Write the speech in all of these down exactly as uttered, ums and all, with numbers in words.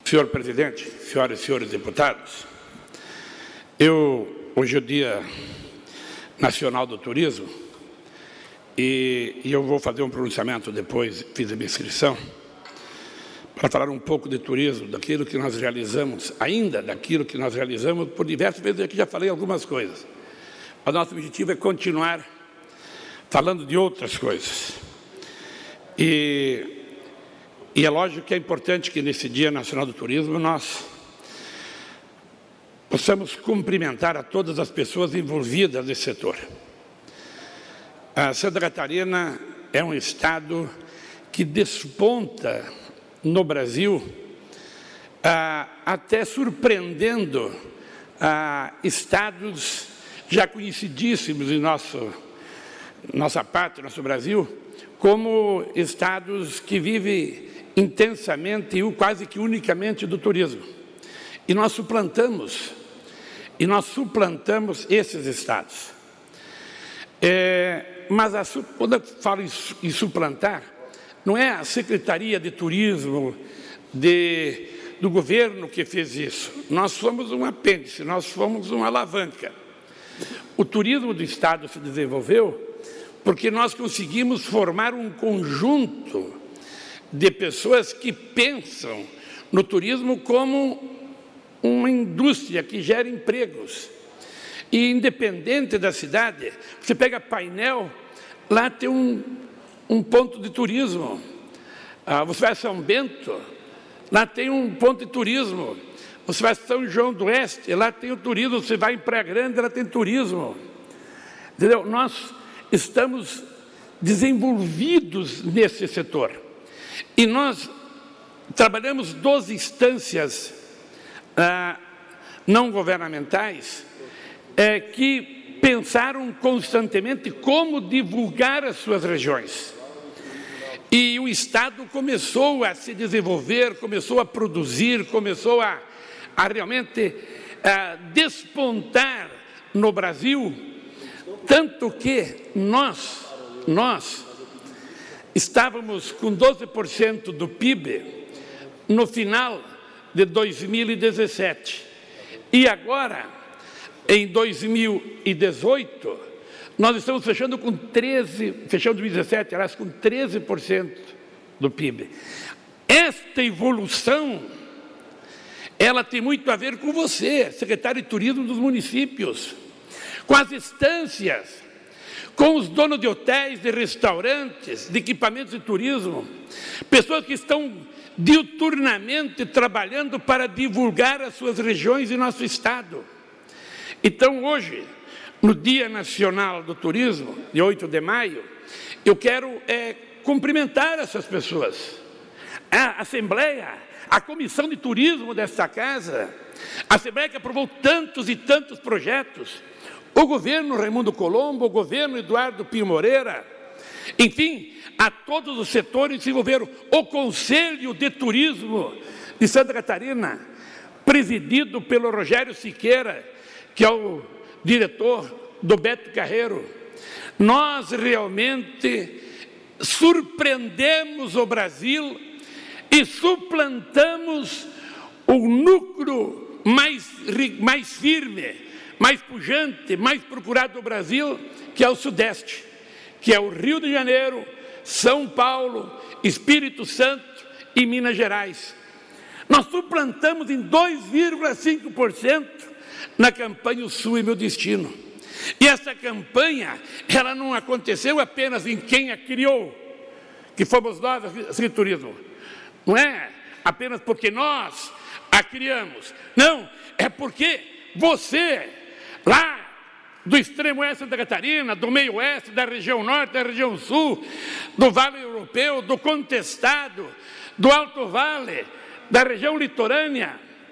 Senhor presidente, senhoras e senhores deputados, eu, hoje é o Dia Nacional do Turismo e, e eu vou fazer um pronunciamento depois, fiz a minha inscrição, para falar um pouco de turismo, daquilo que nós realizamos, ainda daquilo que nós realizamos, por diversas vezes aqui já falei algumas coisas. O nosso objetivo é continuar falando de outras coisas. E... E é lógico que é importante que nesse Dia Nacional do Turismo nós possamos cumprimentar a todas as pessoas envolvidas nesse setor. A Santa Catarina é um estado que desponta no Brasil, ah, até surpreendendo ah, estados já conhecidíssimos em nosso, nossa pátria, nosso Brasil, como estados que vivem intensamente e quase que unicamente do turismo. E nós suplantamos, e nós suplantamos esses estados. É, mas a, quando eu falo em, em suplantar, não é a Secretaria de Turismo de, do governo que fez isso. Nós somos um apêndice, nós somos uma alavanca. O turismo do estado se desenvolveu porque nós conseguimos formar um conjunto de pessoas que pensam no turismo como uma indústria que gera empregos. E independente da cidade, você pega Painel, lá tem um, um ponto de turismo. Ah, você vai a São Bento, lá tem um ponto de turismo. Você vai a São João do Oeste, lá tem o turismo. Você vai em Praia Grande, lá tem turismo. Entendeu? Nós estamos desenvolvidos nesse setor. E nós trabalhamos duas instâncias ah, não governamentais é, que pensaram constantemente como divulgar as suas regiões. E o Estado começou a se desenvolver, começou a produzir, começou a, a realmente a despontar no Brasil, tanto que nós, nós, estávamos com doze por cento do P I B no final de dois mil e dezessete. E agora, em dois mil e dezoito, nós estamos fechando com treze por cento, fechando dois mil e dezessete, aliás, com treze por cento do P I B. Esta evolução, ela tem muito a ver com você, secretário de Turismo dos municípios, com as instâncias, com os donos de hotéis, de restaurantes, de equipamentos de turismo, pessoas que estão diuturnamente trabalhando para divulgar as suas regiões e nosso estado. Então, hoje, no Dia Nacional do Turismo, de oito de maio, eu quero é, cumprimentar essas pessoas. A Assembleia, a Comissão de Turismo desta casa, a Assembleia que aprovou tantos e tantos projetos, o governo Raimundo Colombo, o governo Eduardo Pinho Moreira, enfim, a todos os setores se envolveram. O Conselho de Turismo de Santa Catarina, presidido pelo Rogério Siqueira, que é o diretor do Beto Carreiro. Nós realmente surpreendemos o Brasil e suplantamos o núcleo mais, mais firme, mais pujante, mais procurado do Brasil, que é o Sudeste, que é o Rio de Janeiro, São Paulo, Espírito Santo e Minas Gerais. Nós suplantamos em dois vírgula cinco por cento na campanha O Sul é Meu Destino. E essa campanha, ela não aconteceu apenas em quem a criou, que fomos nós, a Turismo. Não é apenas porque nós a criamos. Não, é porque você, lá do extremo oeste de Santa Catarina, do meio oeste, da região norte, da região sul, do Vale Europeu, do Contestado, do Alto Vale, da região litorânea,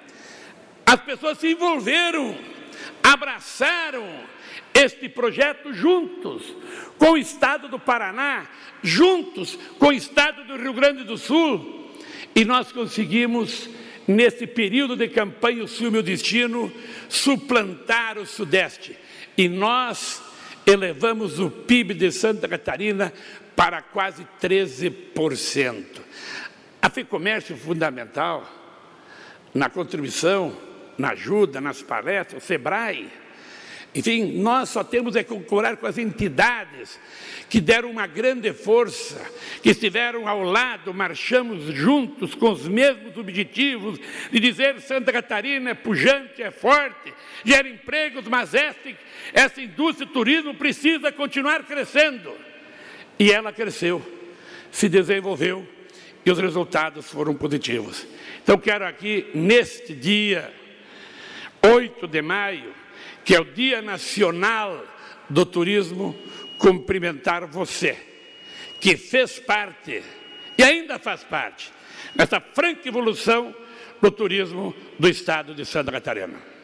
as pessoas se envolveram, abraçaram este projeto juntos com o Estado do Paraná, juntos com o Estado do Rio Grande do Sul, e nós conseguimos, nesse período de campanha O Sul é Meu Destino, suplantar o Sudeste. E nós elevamos o P I B de Santa Catarina para quase treze por cento. A FEComércio Fundamental, na contribuição, na ajuda, nas palestras, o SEBRAE. Enfim, nós só temos é que concordar com as entidades que deram uma grande força, que estiveram ao lado, marchamos juntos com os mesmos objetivos de dizer Santa Catarina é pujante, é forte, gera empregos, mas essa, essa indústria do turismo precisa continuar crescendo. E ela cresceu, se desenvolveu e os resultados foram positivos. Então quero aqui, neste dia, oito de maio, que é o Dia Nacional do Turismo, cumprimentar você, que fez parte, e ainda faz parte, dessa franca evolução do turismo do estado de Santa Catarina.